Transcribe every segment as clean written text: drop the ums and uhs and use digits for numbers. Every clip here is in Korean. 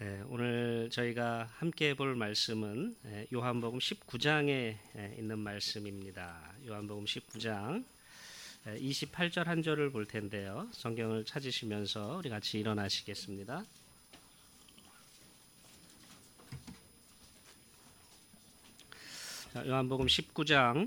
오늘 저희가 함께 볼 말씀은 요한복음 19장에 있는 말씀입니다. 요한복음 19장 28절 한 절을 볼 텐데요. 성경을 찾으시면서 우리 같이 일어나시겠습니다. 요한복음 19장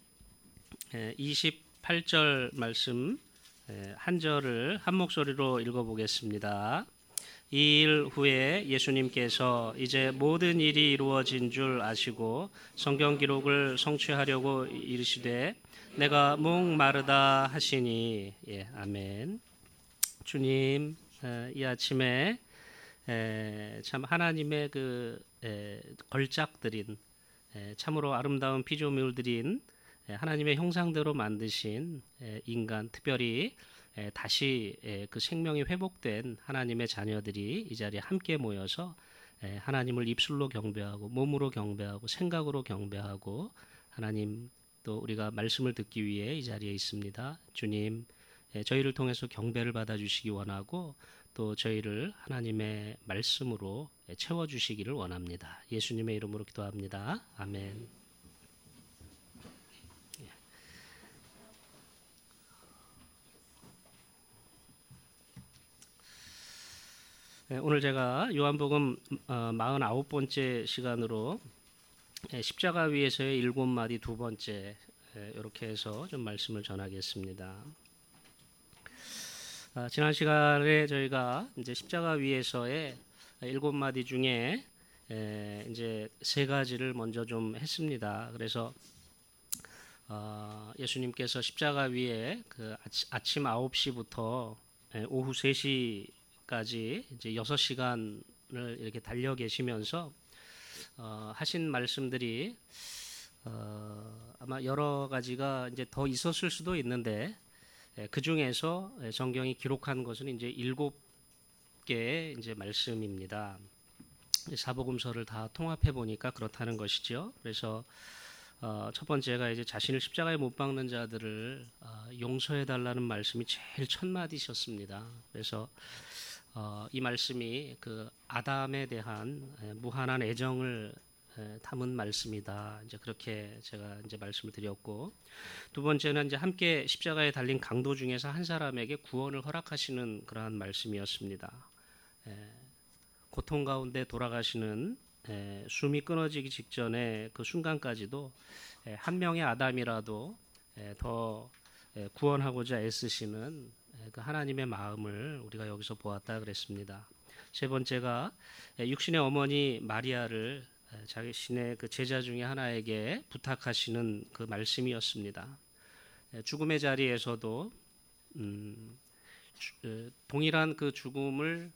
28절 말씀 한 절을 한 목소리로 읽어보겠습니다. 이 일 후에 예수님께서 이제 모든 일이 이루어진 줄 아시고 성경 기록을 성취하려고 이르시되 내가 목마르다 하시니 아멘. 주님, 이 아침에 참 하나님의 그 걸작들인 참으로 아름다운 피조물들인 하나님의 형상대로 만드신 인간, 특별히 다시 그 생명이 회복된 하나님의 자녀들이 이 자리에 함께 모여서 하나님을 입술로 경배하고 몸으로 경배하고 생각으로 경배하고 하나님 또 우리가 말씀을 듣기 위해 이 자리에 있습니다. 주님, 저희를 통해서 경배를 받아주시기 원하고 또 저희를 하나님의 말씀으로 채워주시기를 원합니다. 예수님의 이름으로 기도합니다. 아멘. 오늘 제가 요한복음 49번째 시간으로 십자가 위에서의 7마디 두 번째 이렇게 해서 좀 말씀을 전하겠습니다. 지난 시간에 저희가 이제 십자가 위에서의 7마디 중에 이제 세 가지를 먼저 좀 했습니다. 그래서 예수님께서 십자가 위에 그 아침 9시부터 오후 3시까지 이제 6시간을 이렇게 달려 계시면서 하신 말씀들이 아마 여러 가지가 이제 더 있었을 수도 있는데 그 중에서 성경이 기록한 것은 이제 7개의 이제 말씀입니다. 사복음서를 다 통합해 보니까 그렇다는 것이죠. 그래서 첫 번째가 이제 자신을 십자가에 못 박는 자들을 용서해 달라는 말씀이 제일 첫 마디셨습니다. 그래서 이 말씀이 그 아담에 대한 무한한 애정을 담은 말씀이다. 이제 그렇게 제가 이제 말씀을 드렸고, 두 번째는 이제 함께 십자가에 달린 강도 중에서 한 사람에게 구원을 허락하시는 그러한 말씀이었습니다. 고통 가운데 돌아가시는 숨이 끊어지기 직전에 그 순간까지도 한 명의 아담이라도 더 구원하고자 애쓰시는 그 하나님의 마음을 우리가 여기서 보았다 그랬습니다. 세 번째가 육신의 어머니 마리아를 자신의 그 제자 중에 하나에게 부탁하시는 그 말씀이었습니다. 죽음의 자리에서도 동일한 그 죽음을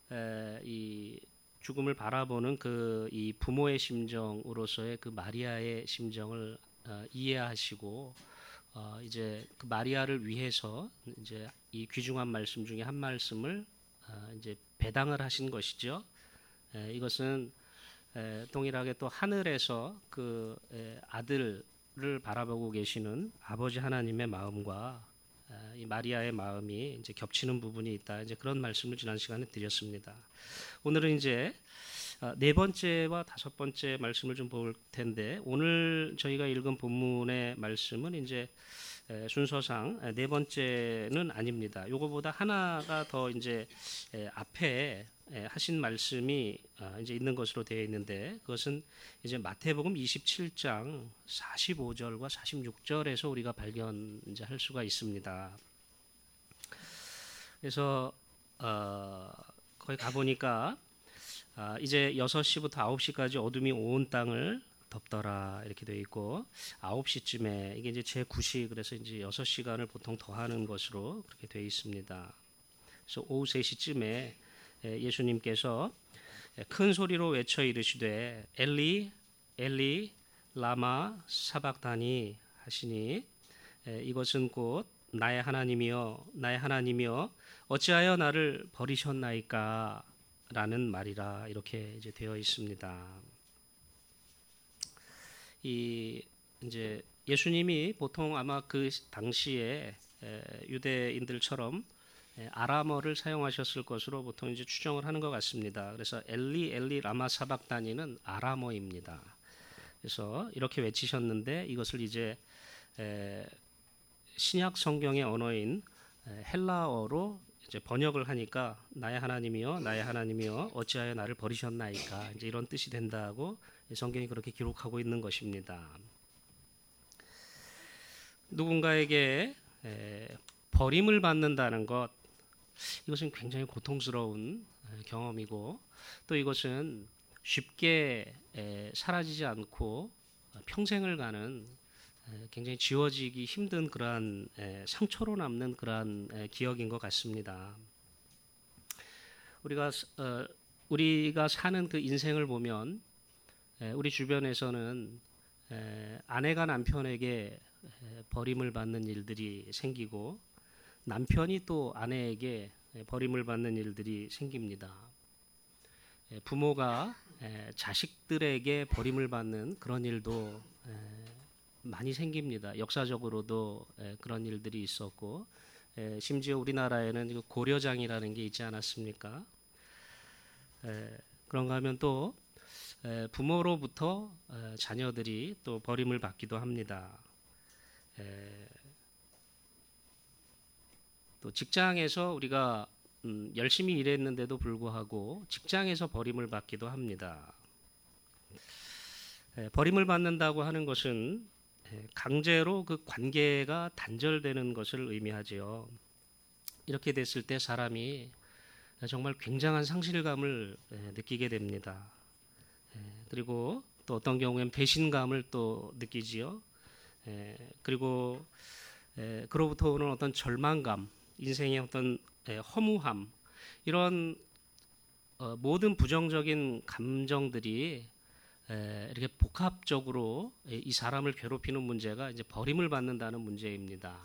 바라보는 그 이 부모의 심정으로서의 그 마리아의 심정을 이해하시고 이제 그 마리아를 위해서 이제 이 귀중한 말씀 중에 한 말씀을 이제 배당을 하신 것이죠. 이것은 동일하게 또 하늘에서 그 아들을 바라보고 계시는 아버지 하나님의 마음과 이 마리아의 마음이 이제 겹치는 부분이 있다. 이제 그런 말씀을 지난 시간에 드렸습니다. 오늘은 이제 네 번째와 다섯 번째 말씀을 좀 볼 텐데, 오늘 저희가 읽은 본문의 말씀은 이제 순서상 네 번째는 아닙니다. 이거보다 하나가 더 이제 앞에 하신 말씀이 이제 있는 것으로 되어 있는데, 그것은 이제 마태복음 27장 45절과 46절에서 우리가 발견 이제 할 수가 있습니다. 그래서 거기 가 보니까 이제 6시부터 9시까지 어둠이 온 땅을 덮더라 이렇게 되어 있고, 9시쯤에 이게 이제 제9시, 그래서 이제 6시간을 보통 더하는 것으로 그렇게 되어 있습니다. 그래서 오후 3시쯤에 예수님께서 큰 소리로 외쳐 이르시되 엘리 엘리 라마 사박다니 하시니, 이것은 곧 나의 하나님이여 나의 하나님이여 어찌하여 나를 버리셨나이까 라는 말이라 이렇게 이제 되어 있습니다. 이 이제 예수님이 보통 아마 그 당시에 유대인들처럼 아람어를 사용하셨을 것으로 보통 이제 추정을 하는 것 같습니다. 그래서 엘리 엘리 라마 사박다니는 아람어입니다. 그래서 이렇게 외치셨는데 이것을 이제 신약 성경의 언어인 헬라어로 이제 번역을 하니까 나의 하나님이여 나의 하나님이여 어찌하여 나를 버리셨나이까 이제 이런 뜻이 된다고 성경이 그렇게 기록하고 있는 것입니다. 누군가에게 버림을 받는다는 것 이것은 굉장히 고통스러운 경험이고 또 이것은 쉽게 사라지지 않고 평생을 가는 굉장히 지워지기 힘든 그러한 상처로 남는 그러한 기억인 것 같습니다. 우리가 사는 그 인생을 보면 우리 주변에서는 아내가 남편에게 버림을 받는 일들이 생기고 남편이 또 아내에게 버림을 받는 일들이 생깁니다. 부모가 자식들에게 버림을 받는 그런 일도 많이 생깁니다. 역사적으로도 그런 일들이 있었고 심지어 우리나라에는 고려장이라는 게 있지 않았습니까? 그런가 하면 또 부모로부터 자녀들이 또 버림을 받기도 합니다. 또 직장에서 우리가 열심히 일했는데도 불구하고 직장에서 버림을 받기도 합니다. 버림을 받는다고 하는 것은 강제로 그 관계가 단절되는 것을 의미하지요. 이렇게 됐을 때 사람이 정말 굉장한 상실감을 느끼게 됩니다. 그리고 또 어떤 경우에는 배신감을 또 느끼지요. 그리고 그로부터 오는 어떤 절망감, 인생의 어떤 허무함 이런 모든 부정적인 감정들이 이렇게 복합적으로 이 사람을 괴롭히는 문제가 이제 버림을 받는다는 문제입니다.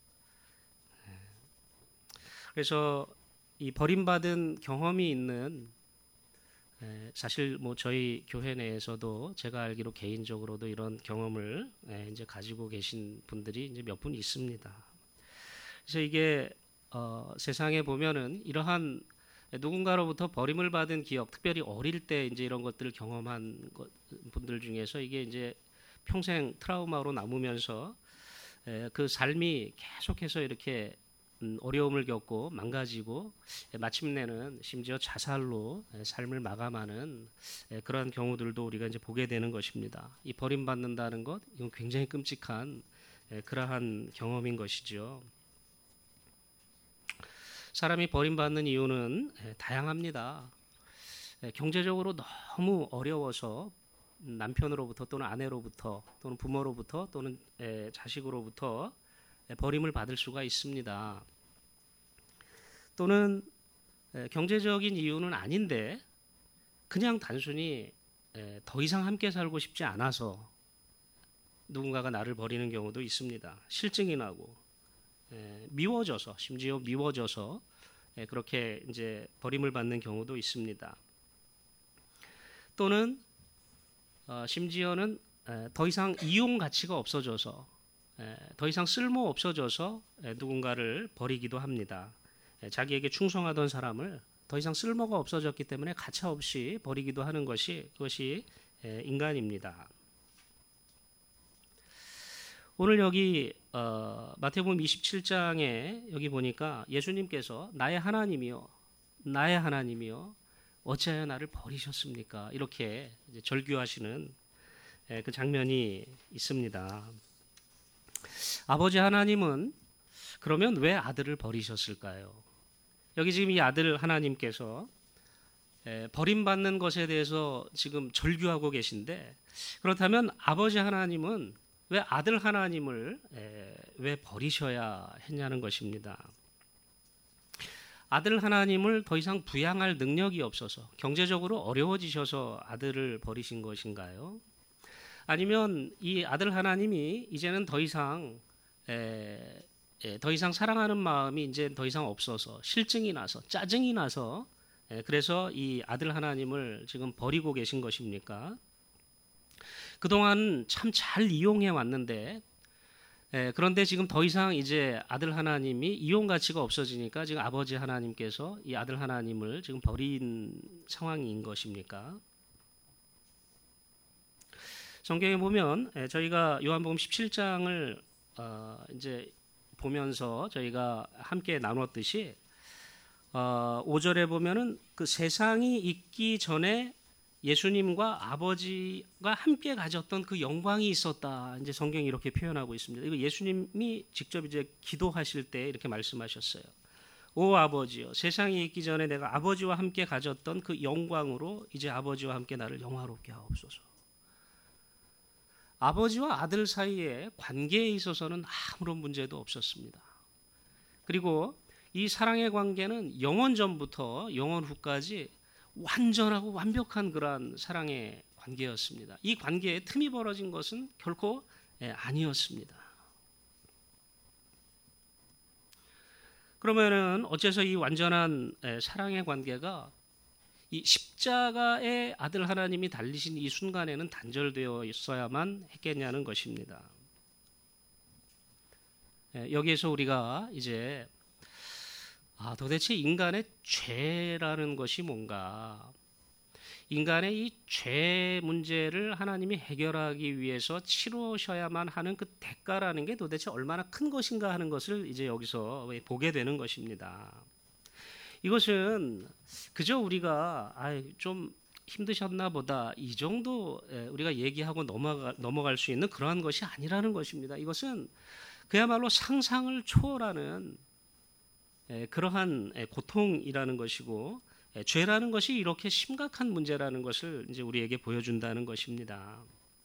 그래서 이 버림받은 경험이 있는 사실 뭐 저희 교회 내에서도 제가 알기로 개인적으로도 이런 경험을 이제 가지고 계신 분들이 이제 몇 분 있습니다. 그래서 이게 세상에 보면은 이러한 누군가로부터 버림을 받은 기억, 특별히 어릴 때 이제 이런 것들을 경험한 분들 중에서 이게 이제 평생 트라우마로 남으면서 그 삶이 계속해서 이렇게 어려움을 겪고 망가지고 마침내는 심지어 자살로 삶을 마감하는 그러한 경우들도 우리가 이제 보게 되는 것입니다. 이 버림받는다는 것, 이건 굉장히 끔찍한 그러한 경험인 것이죠. 사람이 버림받는 이유는 다양합니다. 경제적으로 너무 어려워서 남편으로부터 또는 아내로부터 또는 부모로부터 또는 자식으로부터 버림을 받을 수가 있습니다. 또는 경제적인 이유는 아닌데 그냥 단순히 더 이상 함께 살고 싶지 않아서 누군가가 나를 버리는 경우도 있습니다. 실증이 나고 미워져서 심지어 미워져서 그렇게 이제 버림을 받는 경우도 있습니다. 또는 심지어는 더 이상 이용 가치가 없어져서 더 이상 쓸모 없어져서 누군가를 버리기도 합니다. 자기에게 충성하던 사람을 더 이상 쓸모가 없어졌기 때문에 가차없이 버리기도 하는 그것이 인간입니다. 오늘 여기 마태복음 27장에 여기 보니까 예수님께서 나의 하나님이여 나의 하나님이여 어찌하여 나를 버리셨습니까? 이렇게 이제 절규하시는 그 장면이 있습니다. 아버지 하나님은 그러면 왜 아들을 버리셨을까요? 여기 지금 이 아들 하나님께서 버림받는 것에 대해서 지금 절규하고 계신데 그렇다면 아버지 하나님은 왜 아들 하나님을 왜 버리셔야 했냐는 것입니다. 아들 하나님을 더 이상 부양할 능력이 없어서 경제적으로 어려워지셔서 아들을 버리신 것인가요? 아니면 이 아들 하나님이 이제는 더 이상 사랑하는 마음이 이제 더 이상 없어서 실증이 나서 짜증이 나서 그래서 이 아들 하나님을 지금 버리고 계신 것입니까? 그동안 참 잘 이용해 왔는데 그런데 지금 더 이상 이제 아들 하나님이 이용 가치가 없어지니까 지금 아버지 하나님께서 이 아들 하나님을 지금 버린 상황인 것입니까? 성경에 보면 저희가 요한복음 17장을 이제 보면서 저희가 함께 나눴듯이 5절에 보면은 그 세상이 있기 전에 예수님과 아버지가 함께 가졌던 그 영광이 있었다. 이제 성경이 이렇게 표현하고 있습니다. 이거 예수님이 직접 이제 기도하실 때 이렇게 말씀하셨어요. 오 아버지여, 세상이 있기 전에 내가 아버지와 함께 가졌던 그 영광으로 이제 아버지와 함께 나를 영화롭게 하옵소서. 아버지와 아들 사이의 관계에 있어서는 아무런 문제도 없었습니다. 그리고 이 사랑의 관계는 영원 전부터 영원 후까지 완전하고 완벽한 그러한 사랑의 관계였습니다. 이 관계에 틈이 벌어진 것은 결코 아니었습니다. 그러면은 어째서 이 완전한 사랑의 관계가 이 십자가의 아들 하나님이 달리신 이 순간에는 단절되어 있어야만 했겠냐는 것입니다. 여기에서 우리가 이제 도대체 인간의 죄라는 것이 뭔가, 인간의 이 죄 문제를 하나님이 해결하기 위해서 치르셔야만 하는 그 대가라는 게 도대체 얼마나 큰 것인가 하는 것을 이제 여기서 보게 되는 것입니다. 이것은 그저 우리가 좀 힘드셨나 보다 이 정도 우리가 얘기하고 넘어갈 수 있는 그러한 것이 아니라는 것입니다. 이것은 그야말로 상상을 초월하는 그러한 고통이라는 것이고, 죄라는 것이 이렇게 심각한 문제라는 것을 이제 우리에게 보여준다는 것입니다.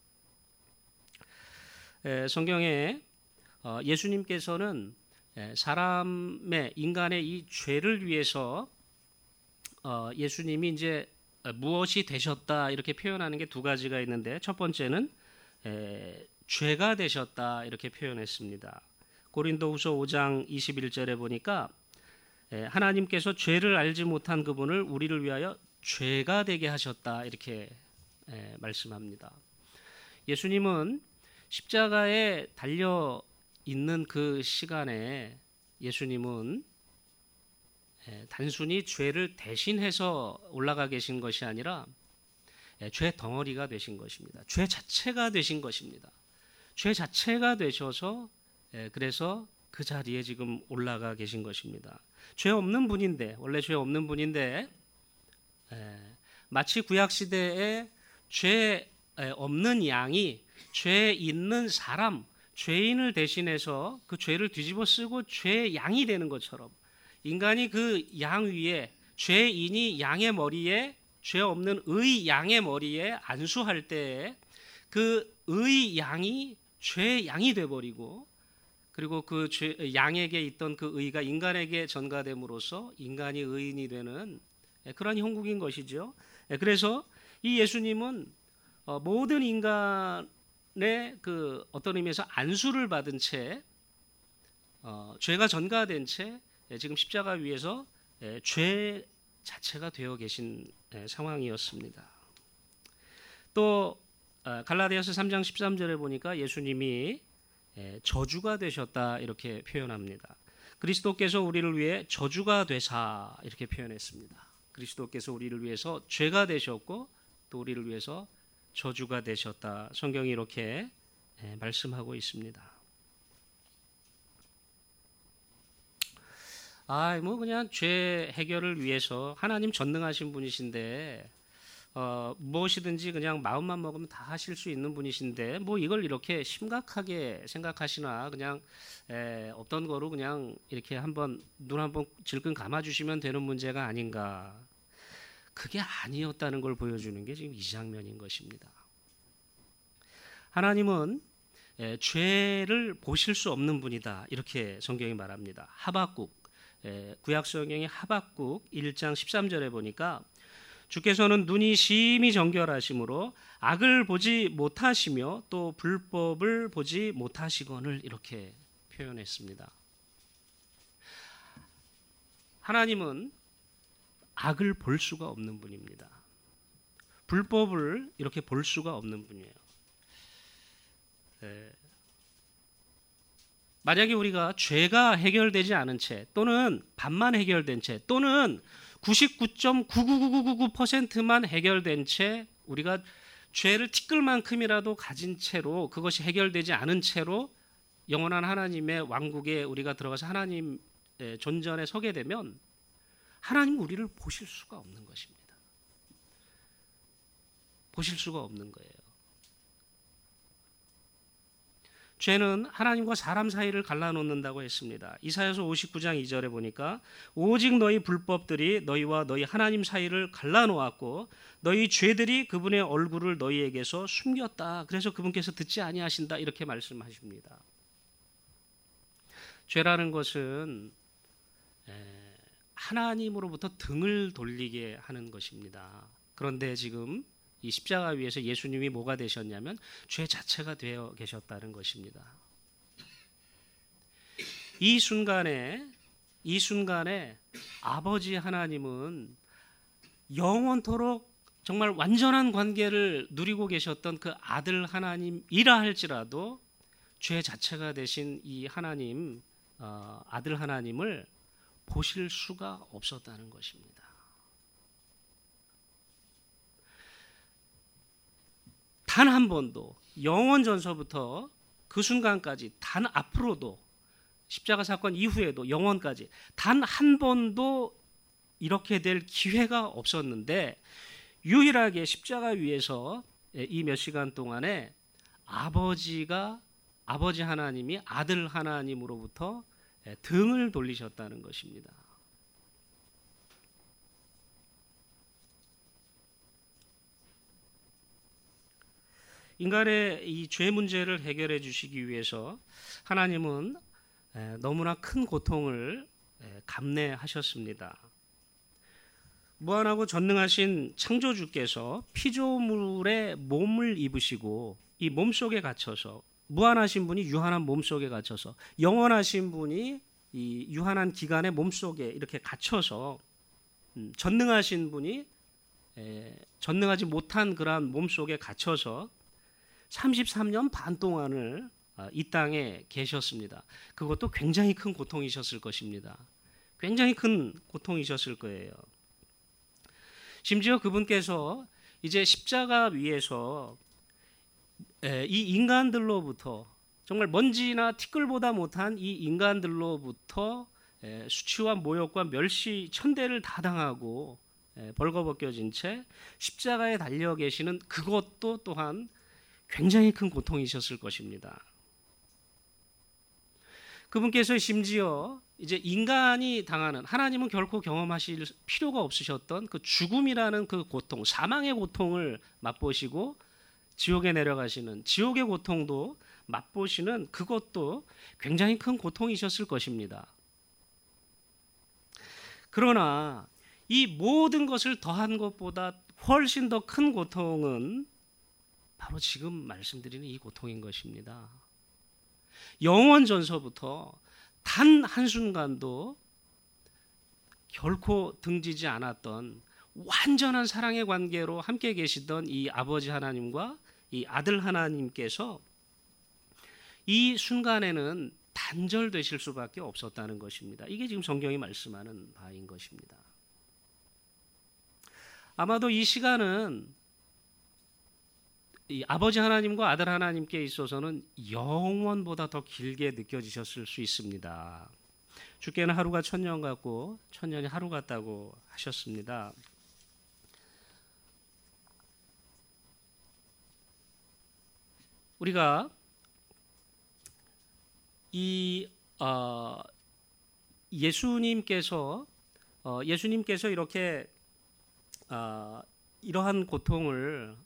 성경에 예수님께서는 사람의 인간의 이 죄를 위해서 예수님이 이제 무엇이 되셨다 이렇게 표현하는 게 두 가지가 있는데, 첫 번째는 죄가 되셨다 이렇게 표현했습니다. 고린도후서 5장 21절에 보니까 하나님께서 죄를 알지 못한 그분을 우리를 위하여 죄가 되게 하셨다 이렇게 말씀합니다. 예수님은 십자가에 달려 있는 그 시간에 예수님은 단순히 죄를 대신해서 올라가 계신 것이 아니라 죄 덩어리가 되신 것입니다. 죄 자체가 되신 것입니다. 죄 자체가 되셔서 그래서 그 자리에 지금 올라가 계신 것입니다. 죄 없는 분인데, 원래 죄 없는 분인데 마치 구약 시대에 죄 없는 양이 죄 있는 사람, 죄인을 대신해서 그 죄를 뒤집어 쓰고 죄 양이 되는 것처럼 인간이 그 양 위에, 죄인이 양의 머리에, 죄 없는 의 양의 머리에 안수할 때 그 의 양이 죄 양이 돼버리고, 그리고 그 양에게 있던 그 의가 인간에게 전가됨으로써 인간이 의인이 되는 그런 형국인 것이죠. 그래서 이 예수님은 모든 인간의 그 어떤 의미에서 안수를 받은 채, 죄가 전가된 채 지금 십자가 위에서 죄 자체가 되어 계신 상황이었습니다. 또 갈라디아서 3장 13절에 보니까 예수님이 저주가 되셨다 이렇게 표현합니다. 그리스도께서 우리를 위해 저주가 되사 이렇게 표현했습니다. 그리스도께서 우리를 위해서 죄가 되셨고 또 우리를 위해서 저주가 되셨다. 성경이 이렇게 말씀하고 있습니다. 뭐 그냥 죄 해결을 위해서 하나님 전능하신 분이신데 무엇이든지 그냥 마음만 먹으면 다 하실 수 있는 분이신데 뭐 이걸 이렇게 심각하게 생각하시나, 그냥 없던 거로 그냥 이렇게 한번 눈 한번 질끈 감아주시면 되는 문제가 아닌가. 그게 아니었다는 걸 보여주는 게 지금 이 장면인 것입니다. 하나님은 죄를 보실 수 없는 분이다 이렇게 성경이 말합니다. 하박국, 구약 성경의 하박국 1장 13절에 보니까 주께서는 눈이 심히 정결하심으로 악을 보지 못하시며 또 불법을 보지 못하시거늘 이렇게 표현했습니다. 하나님은 악을 볼 수가 없는 분입니다. 불법을 이렇게 볼 수가 없는 분이에요. 만약에 우리가 죄가 해결되지 않은 채 또는 반만 해결된 채 또는 99.99999%만 해결된 채 우리가 죄를 티끌만큼이라도 가진 채로 그것이 해결되지 않은 채로 영원한 하나님의 왕국에 우리가 들어가서 하나님의 존전에 서게 되면 하나님은 우리를 보실 수가 없는 것입니다. 보실 수가 없는 거예요. 죄는 하나님과 사람 사이를 갈라놓는다고 했습니다. 이사야서 59장 2절에 보니까 오직 너희 불법들이 너희와 너희 하나님 사이를 갈라놓았고 너희 죄들이 그분의 얼굴을 너희에게서 숨겼다. 그래서 그분께서 듣지 아니하신다 이렇게 말씀하십니다. 죄라는 것은 하나님으로부터 등을 돌리게 하는 것입니다. 그런데 지금 이 십자가 위에서 예수님이 뭐가 되셨냐면 죄 자체가 되어 계셨다는 것입니다. 이 순간에 아버지 하나님은 영원토록 정말 완전한 관계를 누리고 계셨던 그 아들 하나님이라 할지라도 죄 자체가 되신 이 하나님, 아들 하나님을 보실 수가 없었다는 것입니다. 단 한 번도 영원 전서부터 그 순간까지 단 앞으로도 십자가 사건 이후에도 영원까지 단 한 번도 이렇게 될 기회가 없었는데 유일하게 십자가 위에서 이 몇 시간 동안에 아버지 하나님이 아들 하나님으로부터 등을 돌리셨다는 것입니다. 인간의 이 죄 문제를 해결해 주시기 위해서 하나님은 너무나 큰 고통을 감내하셨습니다. 무한하고 전능하신 창조주께서 피조물의 몸을 입으시고 이 몸속에 갇혀서 무한하신 분이 유한한 몸속에 갇혀서 영원하신 분이 이 유한한 기간의 몸속에 이렇게 갇혀서 전능하신 분이 전능하지 못한 그러한 몸속에 갇혀서 33년 반 동안을 이 땅에 계셨습니다. 그것도 굉장히 큰 고통이셨을 것입니다. 굉장히 큰 고통이셨을 거예요. 심지어 그분께서 이제 십자가 위에서 이 인간들로부터 정말 먼지나 티끌보다 못한 이 인간들로부터 수치와 모욕과 멸시 천대를 다 당하고 벌거벗겨진 채 십자가에 달려 계시는 그것도 또한 굉장히 큰 고통이셨을 것입니다. 그분께서 심지어 이제 인간이 당하는 하나님은 결코 경험하실 필요가 없으셨던 그 죽음이라는 그 고통, 사망의 고통을 맛보시고 지옥에 내려가시는 지옥의 고통도 맛보시는 그것도 굉장히 큰 고통이셨을 것입니다. 그러나 이 모든 것을 더한 것보다 훨씬 더 큰 고통은 바로 지금 말씀드리는 이 고통인 것입니다. 영원 전서부터 단 한순간도 결코 등지지 않았던 완전한 사랑의 관계로 함께 계시던 이 아버지 하나님과 이 아들 하나님께서 이 순간에는 단절되실 수밖에 없었다는 것입니다. 이게 지금 성경이 말씀하는 바인 것입니다. 아마도 이 시간은 이 아버지 하나님과 아들 하나님께 있어서는 영원보다 더 길게 느껴지셨을 수 있습니다. 주께는 하루가 천년 같고 천년이 하루 같다고 하셨습니다. 우리가 이 예수님께서 이렇게 이러한 고통을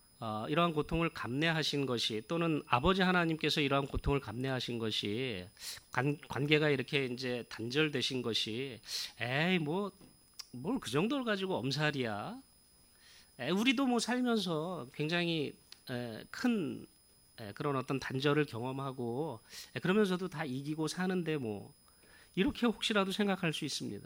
감내하신 것이 또는 아버지 하나님께서 이러한 고통을 감내하신 것이 관계가 이렇게 이제 단절되신 것이 뭘 그 정도를 가지고 엄살이야. 우리도 뭐 살면서 굉장히 큰 그런 어떤 단절을 경험하고 그러면서도 다 이기고 사는데 뭐 이렇게 혹시라도 생각할 수 있습니다.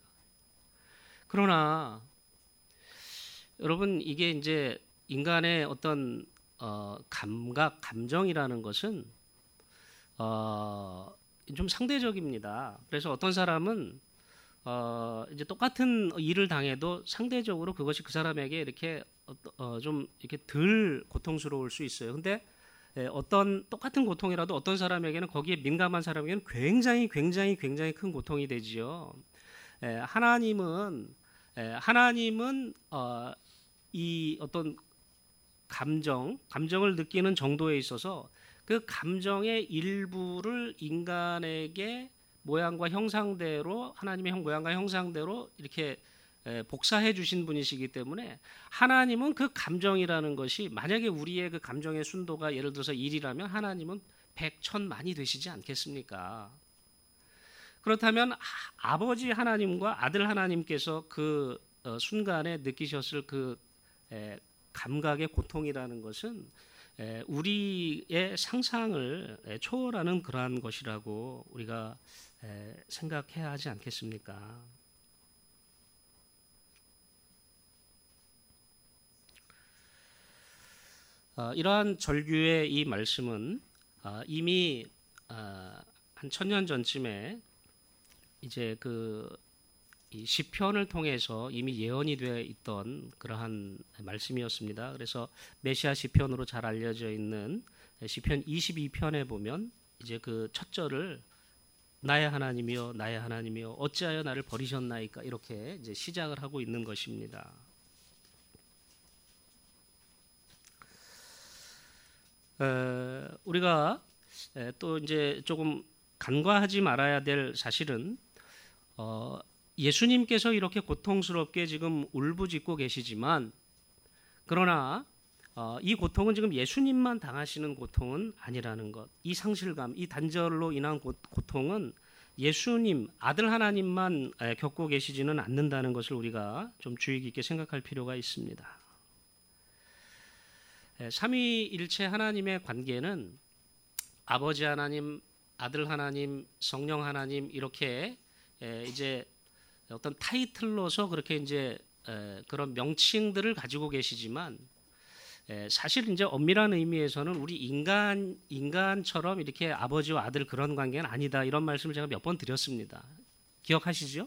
그러나 여러분 이게 이제 인간의 어떤 감각, 감정이라는 것은 좀 상대적입니다. 그래서 어떤 사람은 이제 똑같은 일을 당해도 상대적으로 그것이 그 사람에게 이렇게 좀 이렇게 덜 고통스러울 수 있어요. 근데 어떤 똑같은 고통이라도 어떤 사람에게는 거기에 민감한 사람에게는 굉장히 큰 고통이 되지요. 하나님은 이 어떤 감정을 느끼는 정도에 있어서 그 감정의 일부를 인간에게 모양과 형상대로 하나님의 모양과 형상대로 이렇게 복사해 주신 분이시기 때문에 하나님은 그 감정이라는 것이 만약에 우리의 그 감정의 순도가 예를 들어서 1이라면 하나님은 100, 1000만이 되시지 않겠습니까? 그렇다면 아버지 하나님과 아들 하나님께서 그 순간에 느끼셨을 그 감각의 고통이라는 것은 우리의 상상을 초월하는 그러한 것이라고 우리가 생각해야 하지 않겠습니까? 이러한 절규의 이 말씀은 이미 한 1000년 전쯤에 이제 이 시편을 통해서 이미 예언이 되어 있던 그러한 말씀이었습니다. 그래서 메시아 시편으로 잘 알려져 있는 시편 22편에 보면 이제 그 첫 절을 나의 하나님이여 나의 하나님이여 어찌하여 나를 버리셨나이까 이렇게 이제 시작을 하고 있는 것입니다. 우리가 또 이제 조금 간과하지 말아야 될 사실은 예수님께서 이렇게 고통스럽게 지금 울부짖고 계시지만 그러나 이 고통은 지금 예수님만 당하시는 고통은 아니라는 것. 이 상실감, 이 단절로 인한 고통은 예수님, 아들 하나님만 겪고 계시지는 않는다는 것을 우리가 좀 주의 깊게 생각할 필요가 있습니다. 삼위일체 하나님의 관계는 아버지 하나님, 아들 하나님, 성령 하나님 이렇게 이제 어떤 타이틀로서 그렇게 이제 그런 명칭들을 가지고 계시지만 사실 이제 엄밀한 의미에서는 우리 인간처럼 이렇게 아버지와 아들 그런 관계는 아니다 이런 말씀을 제가 몇 번 드렸습니다. 기억하시죠?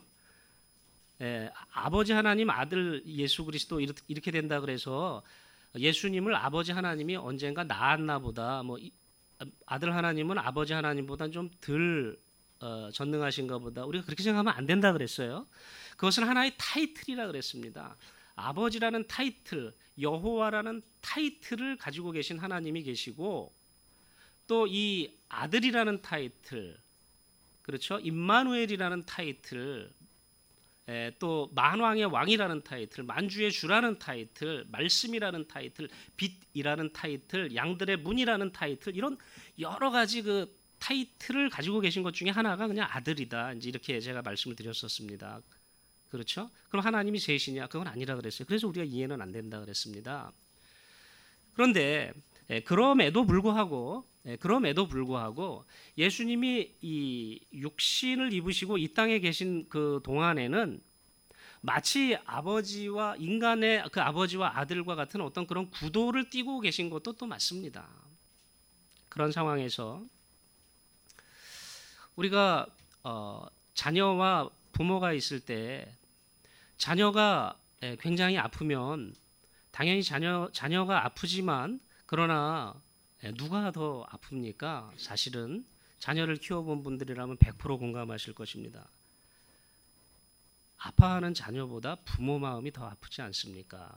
아버지 하나님, 아들 예수 그리스도 이렇게 된다 그래서 예수님을 아버지 하나님이 언젠가 낳았나 보다 뭐 아들 하나님은 아버지 하나님보다 좀 덜 전능하신가 보다 우리가 그렇게 생각하면 안 된다 그랬어요. 그것은 하나의 타이틀이라 그랬습니다. 아버지라는 타이틀, 여호와라는 타이틀을 가지고 계신 하나님이 계시고 또 이 아들이라는 타이틀, 그렇죠? 임마누엘이라는 타이틀, 또 만왕의 왕이라는 타이틀, 만주의 주라는 타이틀, 말씀이라는 타이틀, 빛이라는 타이틀, 양들의 문이라는 타이틀 이런 여러 가지 그 타이틀을 가지고 계신 것 중에 하나가 그냥 아들이다. 이제 이렇게 제가 말씀을 드렸었습니다. 그렇죠? 그럼 하나님이 셋이냐? 그건 아니라 그랬어요. 그래서 우리가 이해는 안 된다 그랬습니다. 그런데 그럼에도 불구하고 예수님이 이 육신을 입으시고 이 땅에 계신 그 동안에는 마치 아버지와 인간의 그 아버지와 아들과 같은 어떤 그런 구도를 띠고 계신 것도 또 맞습니다. 그런 상황에서 우리가 자녀와 부모가 있을 때 자녀가 굉장히 아프면 당연히 자녀가 아프지만 그러나 누가 더 아픕니까? 사실은 자녀를 키워본 분들이라면 100% 공감하실 것입니다. 아파하는 자녀보다 부모 마음이 더 아프지 않습니까?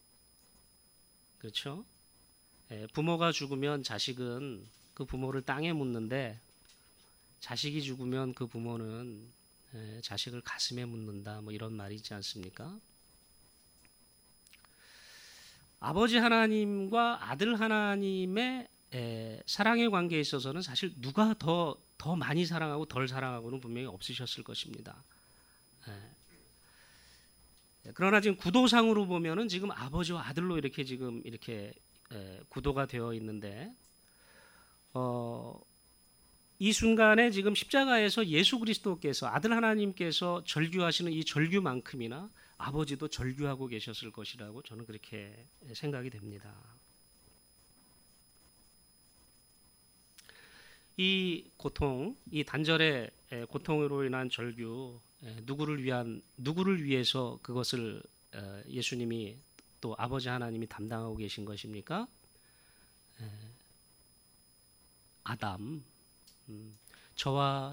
그렇죠? 부모가 죽으면 자식은 그 부모를 땅에 묻는데 자식이 죽으면 그 부모는 자식을 가슴에 묻는다 뭐 이런 말이 있지 않습니까? 아버지 하나님과 아들 하나님의 사랑의 관계에 있어서는 사실 누가 더 많이 사랑하고 덜 사랑하고는 분명히 없으셨을 것입니다. 그러나 지금 구도상으로 보면은 지금 아버지와 아들로 이렇게 지금 이렇게 구도가 되어 있는데 이 순간에 지금 십자가에서 예수 그리스도께서 아들 하나님께서 절규하시는 이 절규만큼이나 아버지도 절규하고 계셨을 것이라고 저는 그렇게 생각이 됩니다. 이 고통, 이 단절의 고통으로 인한 절규, 누구를 위해서 그것을 예수님이 또 아버지 하나님이 담당하고 계신 것입니까? 아담, 저와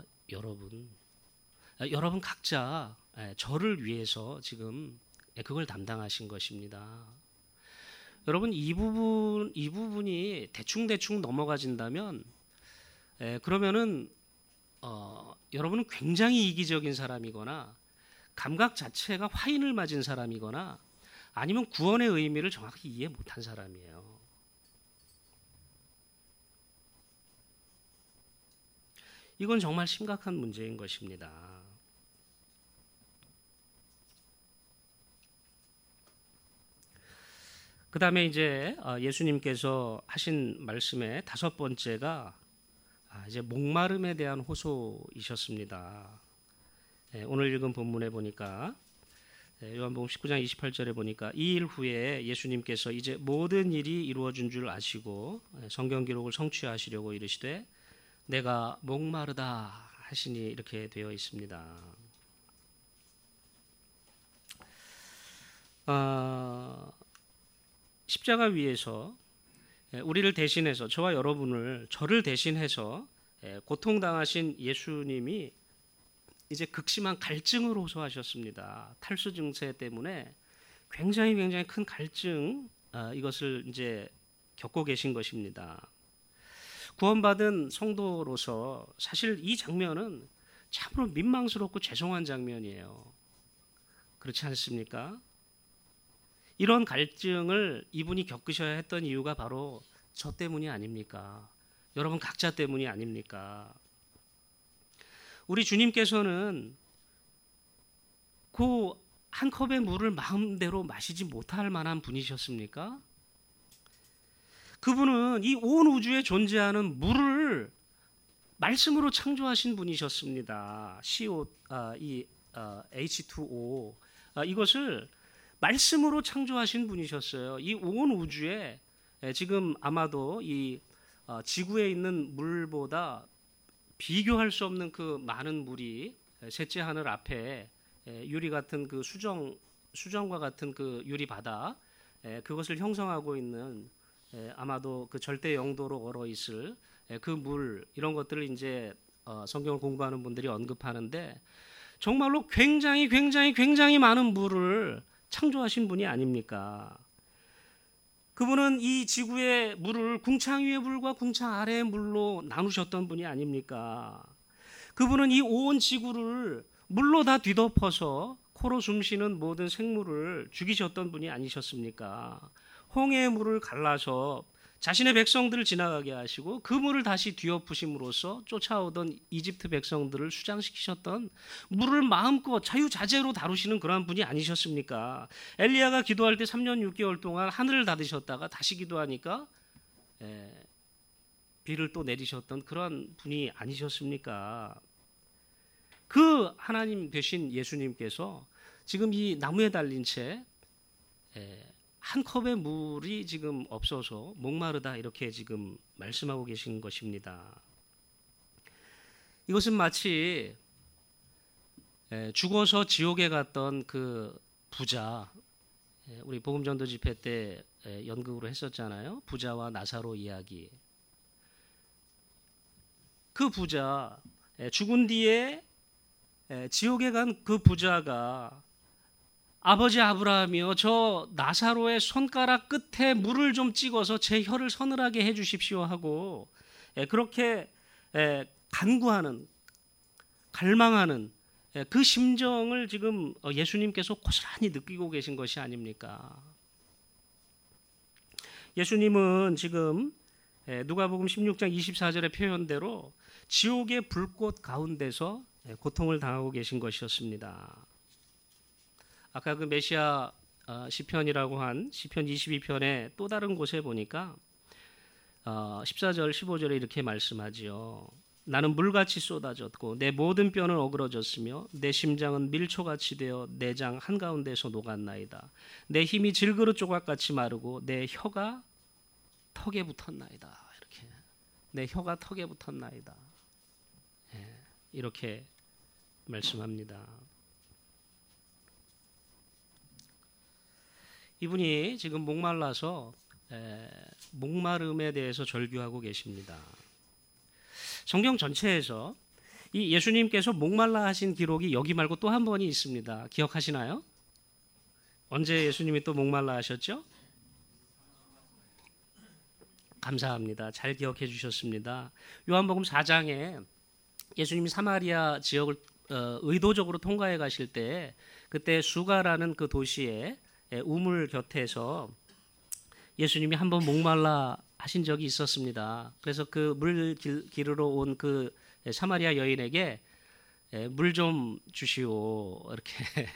여러분 각자 저를 위해서 지금 그걸 담당하신 것입니다. 여러분 이 부분이 대충 넘어가진다면 그러면은 여러분은 굉장히 이기적인 사람이거나 감각 자체가 화인을 맞은 사람이거나 아니면 구원의 의미를 정확히 이해 못한 사람이에요. 이건 정말 심각한 문제인 것입니다. 그 다음에 이제 예수님께서 하신 말씀의 다섯 번째가 이제 목마름에 대한 호소이셨습니다. 오늘 읽은 본문에 보니까 요한복음 19장 28절에 보니까 이 일 후에 예수님께서 이제 모든 일이 이루어진 줄 아시고 성경 기록을 성취하시려고 이르시되 내가 목마르다 하시니 이렇게 되어 있습니다. 십자가 위에서 우리를 대신해서 저를 대신해서 고통당하신 예수님이 이제 극심한 갈증을 호소하셨습니다. 탈수 증세 때문에 굉장히 큰 갈증 이것을 이제 겪고 계신 것입니다. 구원받은 성도로서 사실 이 장면은 참으로 민망스럽고 죄송한 장면이에요. 그렇지 않습니까? 이런 갈증을 이분이 겪으셔야 했던 이유가 바로 저 때문이 아닙니까? 여러분 각자 때문이 아닙니까? 우리 주님께서는 그 한 컵의 물을 마음대로 마시지 못할 만한 분이셨습니까? 그분은 이 온 우주에 존재하는 물을 말씀으로 창조하신 분이셨습니다. H2O 이것을 말씀으로 창조하신 분이셨어요. 이 온 우주에 지금 아마도 이 지구에 있는 물보다 비교할 수 없는 그 많은 물이 셋째 하늘 앞에 유리 같은 그 수정과 같은 그 유리 바다 그것을 형성하고 있는 아마도 그 절대 영도로 얼어 있을 그 물 이런 것들을 이제 성경을 공부하는 분들이 언급하는데 정말로 굉장히 많은 물을 창조하신 분이 아닙니까? 그분은 이 지구의 물을 궁창 위의 물과 궁창 아래의 물로 나누셨던 분이 아닙니까? 그분은 이 온 지구를 물로 다 뒤덮어서 코로 숨쉬는 모든 생물을 죽이셨던 분이 아니셨습니까? 홍해의 물을 갈라서 자신의 백성들을 지나가게 하시고 그 물을 다시 뒤엎으심으로써 쫓아오던 이집트 백성들을 수장시키셨던 물을 마음껏 자유자재로 다루시는 그러한 분이 아니셨습니까? 엘리야가 기도할 때 3년 6개월 동안 하늘을 닫으셨다가 다시 기도하니까 비를 또 내리셨던 그런 분이 아니셨습니까? 그 하나님 되신 예수님께서 지금 이 나무에 달린 채 한 컵의 물이 지금 없어서 목마르다 이렇게 지금 말씀하고 계신 것입니다. 이것은 마치 죽어서 지옥에 갔던 그 부자, 우리 복음전도 집회 때 연극으로 했었잖아요. 부자와 나사로 이야기. 그 부자, 죽은 뒤에 지옥에 간 그 부자가 아버지 아브라함이여 저 나사로의 손가락 끝에 물을 좀 찍어서 제 혀를 서늘하게 해 주십시오 하고 그렇게 간구하는 갈망하는 그 심정을 지금 예수님께서 고스란히 느끼고 계신 것이 아닙니까? 예수님은 지금 누가복음 16장 24절의 표현대로 지옥의 불꽃 가운데서 고통을 당하고 계신 것이었습니다. 아까 그 메시아 시편이라고 한 시편 22편의 또 다른 곳에 보니까 14절 15절에 이렇게 말씀하지요. 나는 물같이 쏟아졌고 내 모든 뼈는 어그러졌으며 내 심장은 밀초같이 되어 내장 한가운데서 녹았나이다. 내 힘이 질그릇 조각같이 마르고 내 혀가 턱에 붙었나이다. 이렇게 내 혀가 턱에 붙었나이다. 이렇게 말씀합니다. 이분이 지금 목말라서 목마름에 대해서 절규하고 계십니다. 성경 전체에서 이 예수님께서 목말라 하신 기록이 여기 말고 또 한 번이 있습니다. 기억하시나요? 언제 예수님이 또 목말라 하셨죠? 감사합니다. 잘 기억해 주셨습니다. 요한복음 4장에 예수님이 사마리아 지역을 의도적으로 통과해 가실 때 그때 수가라는 그 도시에 우물 곁에서 예수님이 한번 목말라 하신 적이 있었습니다. 그래서 그 물 기르러 온 그 사마리아 여인에게 물 좀 주시오. 이렇게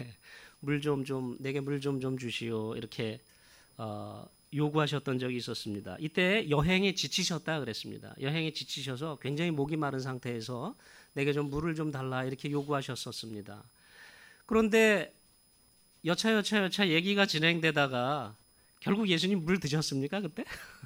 내게 물 좀 주시오. 이렇게 요구하셨던 적이 있었습니다. 이때 여행에 지치셨다 그랬습니다. 여행에 지치셔서 굉장히 목이 마른 상태에서 내게 좀 물을 좀 달라 이렇게 요구하셨었습니다. 그런데 여차 얘기가 진행되다가 결국 예수님 물 드셨습니까 그때?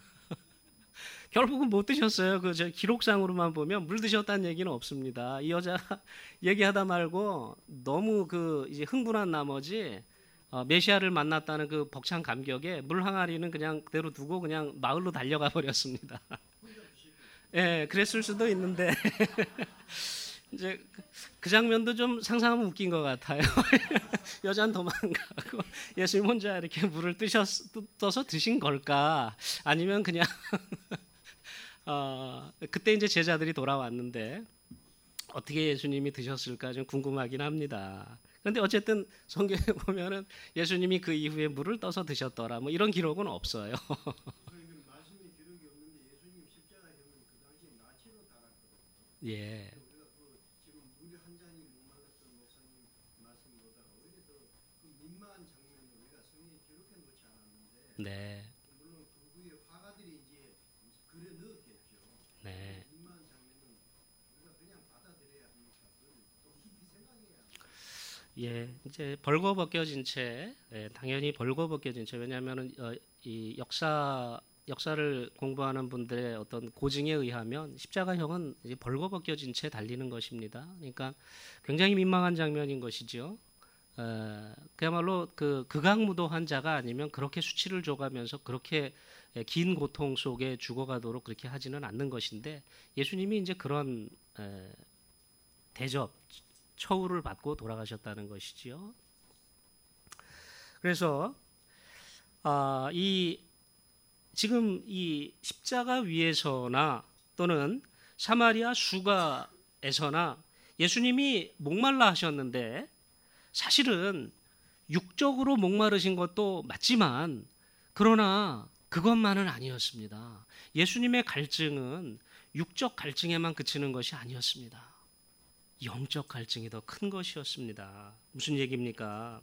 결국은 못 드셨어요. 그 저 기록상으로만 보면 물 드셨다는 얘기는 없습니다. 이 여자 얘기하다 말고 너무 그 이제 흥분한 나머지 메시아를 만났다는 그 벅찬 감격에 물 항아리는 그냥 그대로 두고 그냥 마을로 달려가 버렸습니다. 예, 그랬을 수도 있는데 이제 그 장면도 좀 상상하면 웃긴 것 같아요. 여자는 도망가고 예수님 혼자 이렇게 물을 떠서 드신 걸까? 아니면 그냥 그때 이제 제자들이 돌아왔는데 어떻게 예수님이 드셨을까 좀 궁금하긴 합니다. 그런데 어쨌든 성경에 보면은 예수님이 그 이후에 물을 떠서 드셨더라 뭐 이런 기록은 없어요. 예. 네. 네. 예, 이제 벌거벗겨진 채, 당연히 벌거벗겨진 채, 왜냐하면은 이 역사를 공부하는 분들의 어떤 고증에 의하면 십자가형은 이제 벌거벗겨진 채 달리는 것입니다. 그러니까 굉장히 민망한 장면인 것이죠. 그야말로 그 극악무도한 자가 아니면 그렇게 수치를 줘가면서 그렇게 긴 고통 속에 죽어가도록 그렇게 하지는 않는 것인데 예수님이 이제 그런 대접, 처우를 받고 돌아가셨다는 것이지요. 그래서 지금 이 십자가 위에서나 또는 사마리아 수가에서나 예수님이 목말라 하셨는데 사실은 육적으로 목마르신 것도 맞지만 그러나 그것만은 아니었습니다. 예수님의 갈증은 육적 갈증에만 그치는 것이 아니었습니다. 영적 갈증이 더 큰 것이었습니다. 무슨 얘기입니까?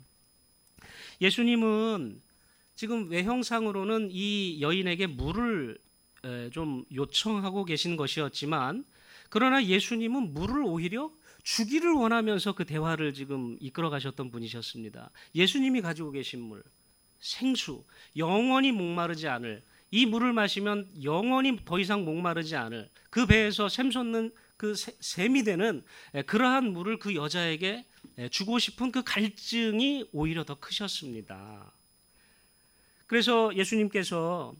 예수님은 지금 외형상으로는 이 여인에게 물을 좀 요청하고 계신 것이었지만 그러나 예수님은 물을 오히려 주기를 원하면서 그 대화를 지금 이끌어 가셨던 분이셨습니다. 예수님이 가지고 계신 물, 생수, 영원히 목마르지 않을, 이 물을 마시면 영원히 더 이상 목마르지 않을, 그 배에서 샘솟는 그 샘이 되는 그러한 물을 그 여자에게 주고 싶은 그 갈증이 오히려 더 크셨습니다. 그래서 예수님께서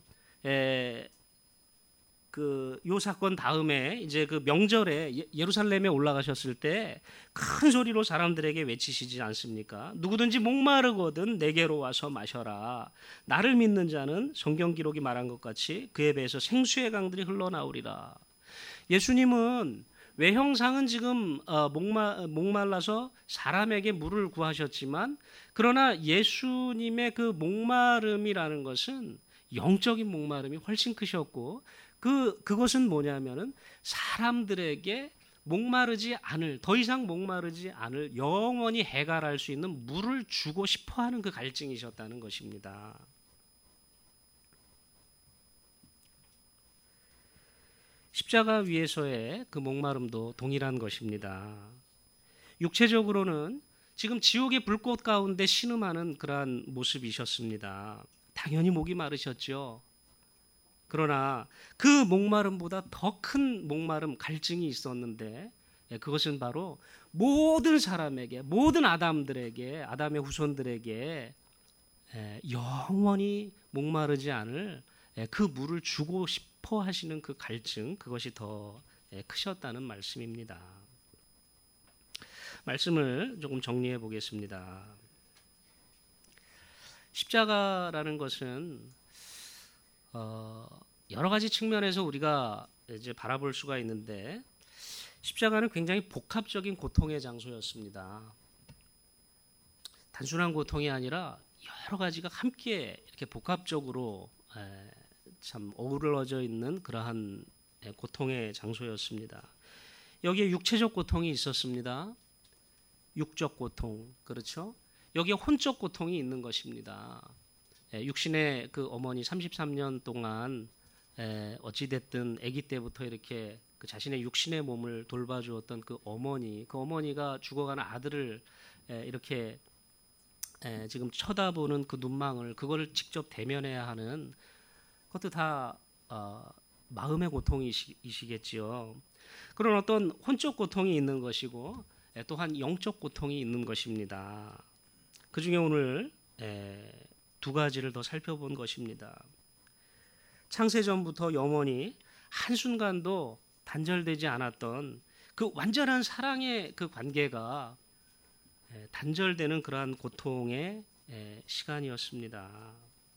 요 사건 다음에 이제 그 명절에 예루살렘에 올라가셨을 때 큰 소리로 사람들에게 외치시지 않습니까? 누구든지 목마르거든 내게로 와서 마셔라. 나를 믿는 자는 성경 기록이 말한 것 같이 그의 배에서 생수의 강들이 흘러나오리라. 예수님은 외형상은 지금 목말라서 사람에게 물을 구하셨지만 그러나 예수님의 그 목마름이라는 것은 영적인 목마름이 훨씬 크셨고 그것은 뭐냐면은 사람들에게 목마르지 않을, 더 이상 목마르지 않을, 영원히 해갈할 수 있는 물을 주고 싶어하는 그 갈증이셨다는 것입니다. 십자가 위에서의 그 목마름도 동일한 것입니다. 육체적으로는 지금 지옥의 불꽃 가운데 신음하는 그러한 모습이셨습니다. 당연히 목이 마르셨죠. 그러나 그 목마름보다 더 큰 목마름, 갈증이 있었는데 그것은 바로 모든 사람에게, 모든 아담들에게, 아담의 후손들에게 영원히 목마르지 않을 그 물을 주고 싶어 하시는 그 갈증, 그것이 더 크셨다는 말씀입니다. 말씀을 조금 정리해 보겠습니다. 십자가라는 것은 여러 가지 측면에서 우리가 이제 바라볼 수가 있는데, 십자가는 굉장히 복합적인 고통의 장소였습니다. 단순한 고통이 아니라 여러 가지가 함께 이렇게 복합적으로 참 어우러져 있는 그러한 고통의 장소였습니다. 여기에 육체적 고통이 있었습니다. 육적 고통, 그렇죠? 여기에 혼적 고통이 있는 것입니다. 육신의 그 어머니 33년 동안 어찌됐든 아기 때부터 이렇게 그 자신의 육신의 몸을 돌봐주었던 그 어머니가 죽어가는 아들을 이렇게 지금 쳐다보는 그 눈망울, 그거를 직접 대면해야 하는 그것도 다 마음의 고통이시겠지요. 그런 어떤 혼적 고통이 있는 것이고 또한 영적 고통이 있는 것입니다. 그 중에 오늘 두 가지를 더 살펴본 것입니다. 창세전부터 영원히 한순간도 단절되지 않았던 그 완전한 사랑의 그 관계가 단절되는 그러한 고통의 시간이었습니다.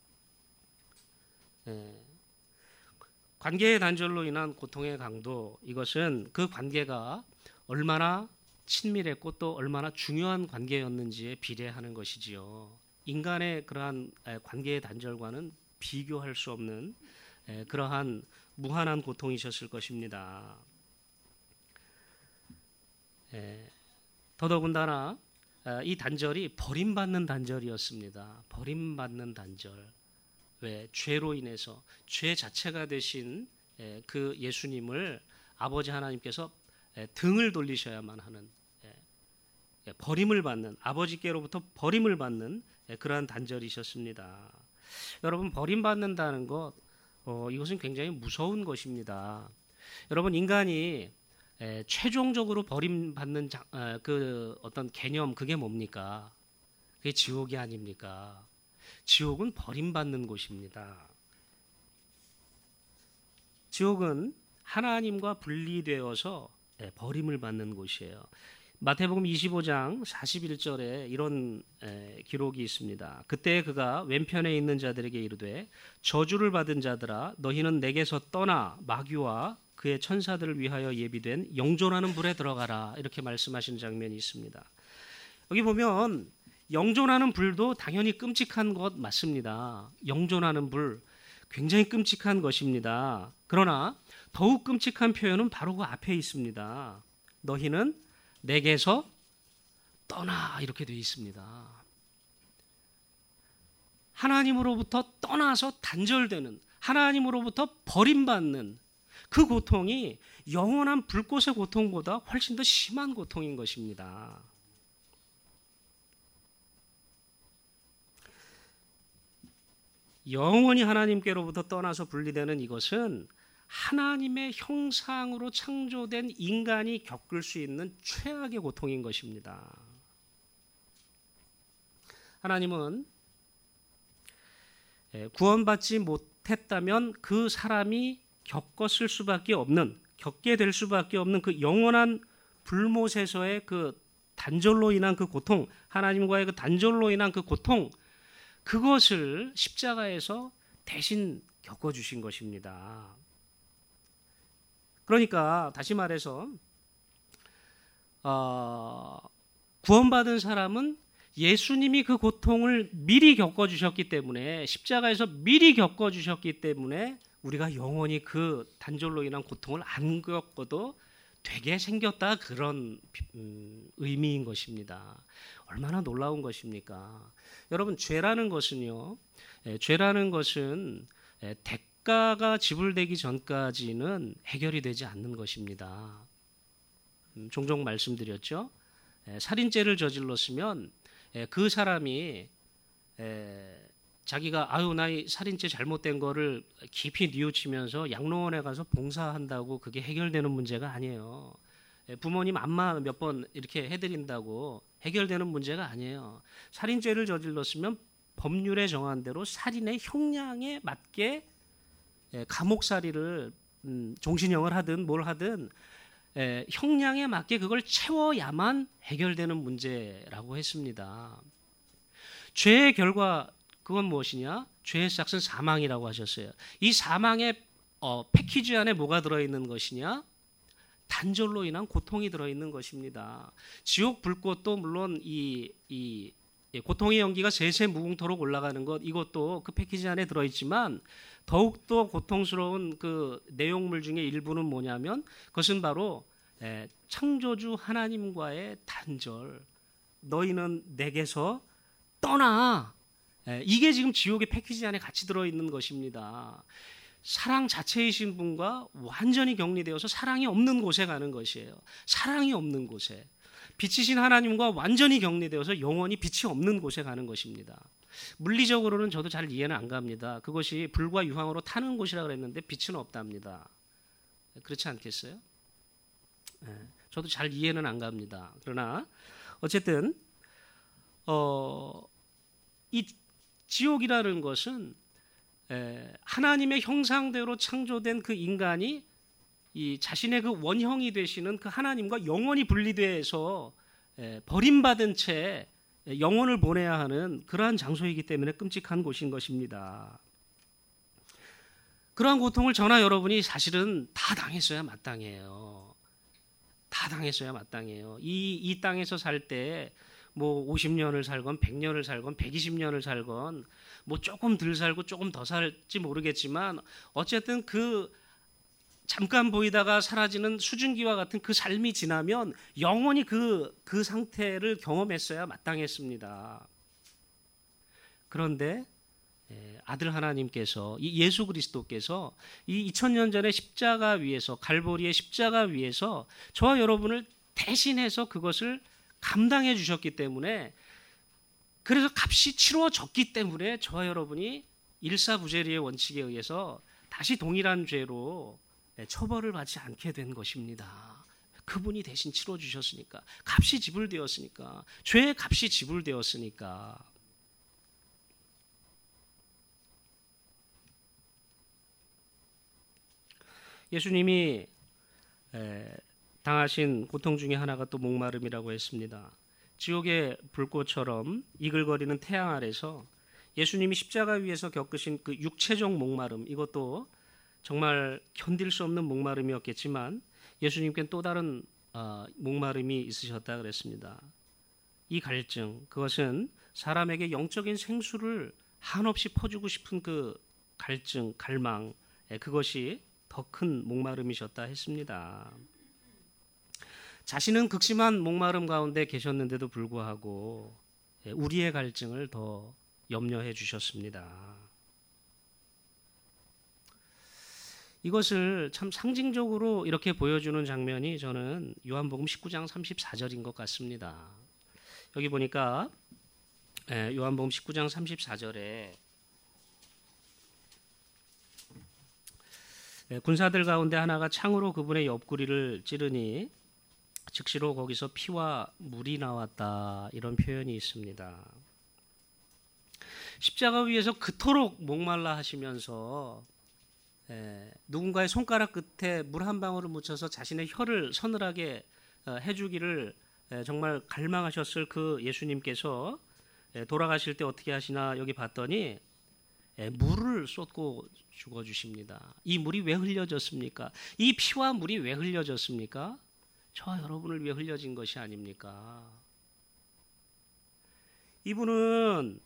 관계의 단절로 인한 고통의 강도, 이것은 그 관계가 얼마나 친밀했고 또 얼마나 중요한 관계였는지에 비례하는 것이지요. 인간의 그러한 관계의 단절과는 비교할 수 없는 그러한 무한한 고통이셨을 것입니다. 더더군다나 이 단절이 버림받는 단절이었습니다. 버림받는 단절. 왜? 죄로 인해서 죄 자체가 되신 그 예수님을 아버지 하나님께서 등을 돌리셔야만 하는, 버림을 받는, 아버지께로부터 버림을 받는 그러한 단절이셨습니다. 여러분, 버림받는다는 것, 이것은 굉장히 무서운 것입니다. 여러분, 인간이 최종적으로 버림받는 그 어떤 개념, 그게 뭡니까? 그게 지옥이 아닙니까? 지옥은 버림받는 곳입니다. 지옥은 하나님과 분리되어서 버림을 받는 곳이에요. 마태복음 25장 41절에 이런 기록이 있습니다. 그때 그가 왼편에 있는 자들에게 이르되 저주를 받은 자들아 너희는 내게서 떠나 마귀와 그의 천사들을 위하여 예비된 영존하는 불에 들어가라, 이렇게 말씀하신 장면이 있습니다. 여기 보면 영존하는 불도 당연히 끔찍한 것 맞습니다. 영존하는 불 굉장히 끔찍한 것입니다. 그러나 더욱 끔찍한 표현은 바로 그 앞에 있습니다. 너희는 내게서 떠나, 이렇게 되어 있습니다. 하나님으로부터 떠나서 단절되는, 하나님으로부터 버림받는 그 고통이 영원한 불꽃의 고통보다 훨씬 더 심한 고통인 것입니다. 영원히 하나님께로부터 떠나서 분리되는 이것은 하나님의 형상으로 창조된 인간이 겪을 수 있는 최악의 고통인 것입니다. 하나님은 구원받지 못했다면 그 사람이 겪게 될 수밖에 없는 그 영원한 불못에서의 그 단절로 인한 그 고통, 하나님과의 그 단절로 인한 그 고통, 그것을 십자가에서 대신 겪어주신 것입니다. 그러니까 다시 말해서 구원받은 사람은 예수님이 그 고통을 미리 겪어주셨기 때문에, 십자가에서 미리 겪어주셨기 때문에 우리가 영원히 그 단절로 인한 고통을 안 겪어도 되게 생겼다, 그런 의미인 것입니다. 얼마나 놀라운 것입니까? 여러분, 죄라는 것은요, 죄라는 것은 대가가 지불되기 전까지는 해결이 되지 않는 것입니다. 종종 말씀드렸죠. 살인죄를 저질렀으면 그 사람이 자기가 아유 나 이 살인죄 잘못된 거를 깊이 뉘우치면서 양로원에 가서 봉사한다고 그게 해결되는 문제가 아니에요. 부모님 안마 몇 번 이렇게 해드린다고 해결되는 문제가 아니에요. 살인죄를 저질렀으면 법률에 정한 대로 살인의 형량에 맞게 감옥살이를 종신형을 하든 뭘 하든 형량에 맞게 그걸 채워야만 해결되는 문제라고 했습니다. 죄의 결과 그건 무엇이냐? 죄의 삭은 사망이라고 하셨어요. 이 사망의 패키지 안에 뭐가 들어있는 것이냐? 단절로 인한 고통이 들어있는 것입니다. 지옥 불꽃도 물론 이 고통의 연기가 세세 무궁토록 올라가는 것 이것도 그 패키지 안에 들어있지만 더욱더 고통스러운 그 내용물 중에 일부는 뭐냐면 그것은 바로 창조주 하나님과의 단절. 너희는 내게서 떠나. 이게 지금 지옥의 패키지 안에 같이 들어있는 것입니다. 사랑 자체이신 분과 완전히 격리되어서 사랑이 없는 곳에 가는 것이에요. 사랑이 없는 곳에. 빛이신 하나님과 완전히 격리되어서 영원히 빛이 없는 곳에 가는 것입니다. 물리적으로는 저도 잘 이해는 안 갑니다. 그것이 불과 유황으로 타는 곳이라 그랬는데 빛은 없답니다. 그렇지 않겠어요? 저도 잘 이해는 안 갑니다. 그러나 어쨌든 이 지옥이라는 것은 하나님의 형상대로 창조된 그 인간이 이 자신의 그 원형이 되시는 그 하나님과 영원히 분리돼서 버림받은 채 영혼을 보내야 하는 그러한 장소이기 때문에 끔찍한 곳인 것입니다. 그러한 고통을 저나 여러분이 사실은 다 당했어야 마땅해요. 다 당했어야 마땅해요. 이 땅에서 살 때 뭐 50년을 살건 100년을 살건 120년을 살건 뭐 조금 덜 살고 조금 더 살지 모르겠지만 어쨌든 그 잠깐 보이다가 사라지는 수증기와 같은 그 삶이 지나면 영원히 그 상태를 경험했어야 마땅했습니다. 그런데 아들 하나님께서 이 예수 그리스도께서 이 2000년 전에 십자가 위에서 갈보리의 십자가 위에서 저와 여러분을 대신해서 그것을 감당해 주셨기 때문에 그래서 값이 치루어졌기 때문에 저와 여러분이 일사부재리의 원칙에 의해서 다시 동일한 죄로 처벌을 받지 않게 된 것입니다. 그분이 대신 치러 주셨으니까 값이 지불되었으니까 죄의 값이 지불되었으니까 예수님이 당하신 고통 중에 하나가 또 목마름이라고 했습니다. 지옥의 불꽃처럼 이글거리는 태양 아래서 예수님이 십자가 위에서 겪으신 그 육체적 목마름 이것도 정말 견딜 수 없는 목마름이었겠지만 예수님께는 또 다른 목마름이 있으셨다 그랬습니다. 이 갈증 그것은 사람에게 영적인 생수를 한없이 퍼주고 싶은 그 갈증 갈망 그것이 더 큰 목마름이셨다 했습니다. 자신은 극심한 목마름 가운데 계셨는데도 불구하고 우리의 갈증을 더 염려해 주셨습니다. 이것을 참 상징적으로 이렇게 보여주는 장면이 저는 요한복음 19장 34절인 것 같습니다. 여기 보니까 요한복음 19장 34절에 군사들 가운데 하나가 창으로 그분의 옆구리를 찌르니 즉시로 거기서 피와 물이 나왔다 이런 표현이 있습니다. 십자가 위에서 그토록 목말라 하시면서 누군가의 손가락 끝에 물 한 방울을 묻혀서 자신의 혀를 서늘하게 해주기를 정말 갈망하셨을 그 예수님께서 돌아가실 때 어떻게 하시나 여기 봤더니 물을 쏟고 죽어주십니다. 이 물이 왜 흘려졌습니까? 이 피와 물이 왜 흘려졌습니까? 저와 여러분을 위해 흘려진 것이 아닙니까? 이분은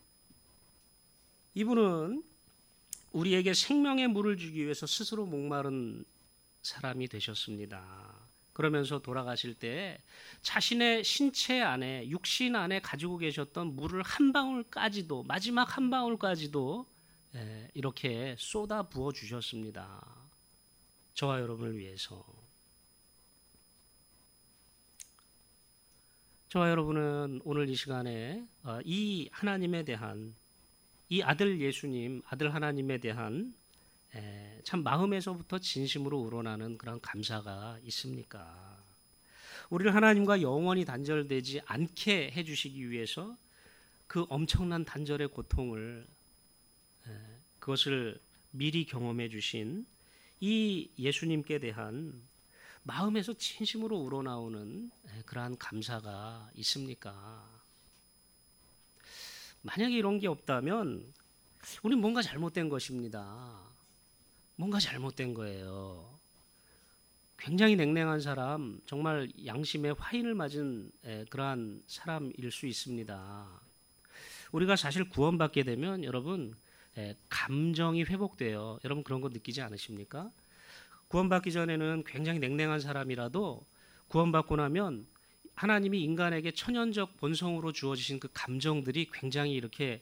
우리에게 생명의 물을 주기 위해서 스스로 목마른 사람이 되셨습니다. 그러면서 돌아가실 때 자신의 신체 안에 육신 안에 가지고 계셨던 물을 한 방울까지도 마지막 한 방울까지도 이렇게 쏟아 부어 주셨습니다. 저와 여러분을 위해서. 저와 여러분은 오늘 이 시간에 이 하나님에 대한 이 아들 예수님, 아들 하나님에 대한 참 마음에서부터 진심으로 우러나는 그런 감사가 있습니까? 우리를 하나님과 영원히 단절되지 않게 해주시기 위해서 그 엄청난 단절의 고통을 그것을 미리 경험해 주신 이 예수님께 대한 마음에서 진심으로 우러나오는 그러한 감사가 있습니까? 만약에 이런 게 없다면 우리는 뭔가 잘못된 것입니다. 뭔가 잘못된 거예요. 굉장히 냉랭한 사람, 정말 양심에 화인을 맞은 그러한 사람일 수 있습니다. 우리가 사실 구원받게 되면 여러분 감정이 회복돼요. 여러분 그런 거 느끼지 않으십니까? 구원받기 전에는 굉장히 냉랭한 사람이라도 구원받고 나면 하나님이 인간에게 천연적 본성으로 주어지신 그 감정들이 굉장히 이렇게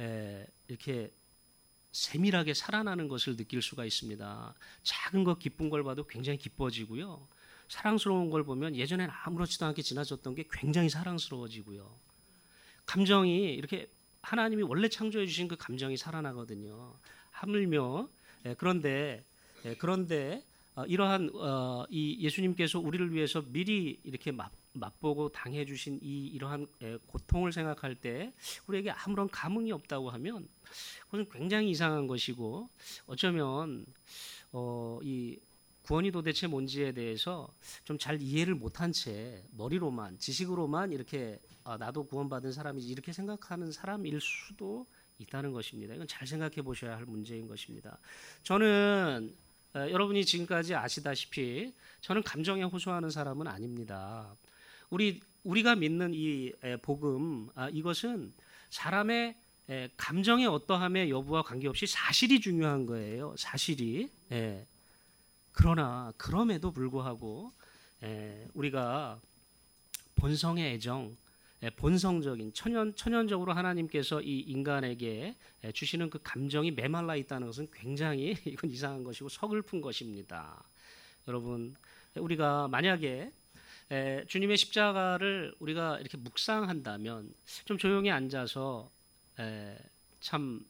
세밀하게 살아나는 것을 느낄 수가 있습니다. 작은 것 기쁜 걸 봐도 굉장히 기뻐지고요. 사랑스러운 걸 보면 예전엔 아무렇지도 않게 지나쳤던 게 굉장히 사랑스러워지고요. 감정이 이렇게 하나님이 원래 창조해 주신 그 감정이 살아나거든요. 하물며 그런데 이러한 이 예수님께서 우리를 위해서 미리 이렇게 맛보고 당해 주신 이러한 고통을 생각할 때 우리에게 아무런 감흥이 없다고 하면 그것은 굉장히 이상한 것이고 어쩌면 이 구원이 도대체 뭔지에 대해서 좀 잘 이해를 못한 채 머리로만 지식으로만 이렇게 나도 구원받은 사람이지 이렇게 생각하는 사람일 수도 있다는 것입니다. 이건 잘 생각해 보셔야 할 문제인 것입니다. 저는 여러분이 지금까지 아시다시피 저는 감정에 호소하는 사람은 아닙니다. 우리가 믿는 이 복음 이것은 사람의 감정의 어떠함의 여부와 관계없이 사실이 중요한 거예요. 사실이. 그러나 그럼에도 불구하고 우리가 본성의 애정, 본성적인 천연적으로 하나님께서 이 인간에게 주시는 그 감정이 메말라 있다는 것은 굉장히 이건 이상한 것이고 서글픈 것입니다. 여러분 우리가 만약에 주님의 십자가를 우리가 이렇게 묵상한다면 좀 조용히 앉아서 참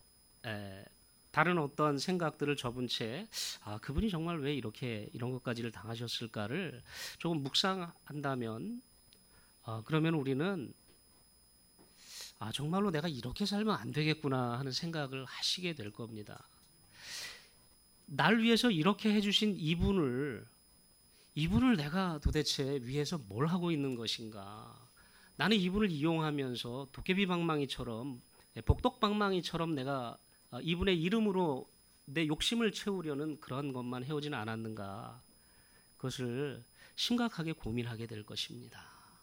다른 어떤 생각들을 접은 채 그분이 정말 왜 이런 것까지를 당하셨을까를 조금 묵상한다면 그러면 우리는 정말로 내가 이렇게 살면 안 되겠구나 하는 생각을 하시게 될 겁니다. 날 위해서 이렇게 해주신 이분을 내가 도대체 위해서 뭘 하고 있는 것인가? 나는 이분을 이용하면서 도깨비방망이처럼 복덕방망이처럼 내가 이분의 이름으로 내 욕심을 채우려는 그런 것만 해오지는 않았는가? 그것을 심각하게 고민하게 될 것입니다.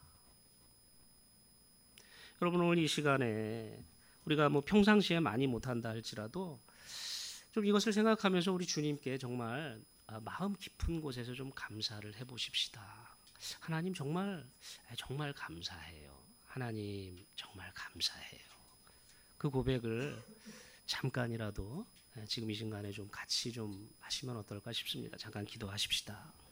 여러분 오늘 이 시간에 우리가 평상시에 많이 못한다 할지라도 좀 이것을 생각하면서 우리 주님께 정말 마음 깊은 곳에서 좀 감사를 해보십시다. 하나님 정말 감사해요. 하나님 정말 감사해요. 그 고백을 잠깐이라도 지금 이 순간에 좀 같이 좀 하시면 어떨까 싶습니다. 잠깐 기도하십시다.